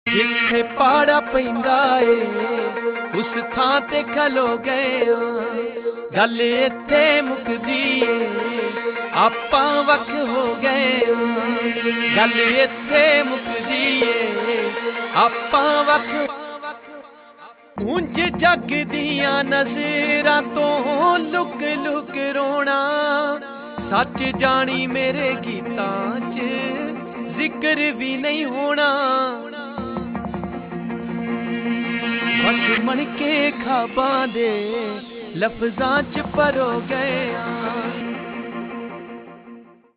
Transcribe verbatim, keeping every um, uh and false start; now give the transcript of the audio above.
जिथे पाड़ा पैंदा ए उस थां ते खलो गए गल इत्थे मुकदी ए आपां वख हो गए गल इत्थे मुकदी ए आपां वख ਉਂਝ जग दियां नज़रां तो लुक लुक रोना सच जानी मेरे गीतां च जिक्र भी नहीं होना बस मन के ख्वाबां दे लफ्ज़ां च परो गए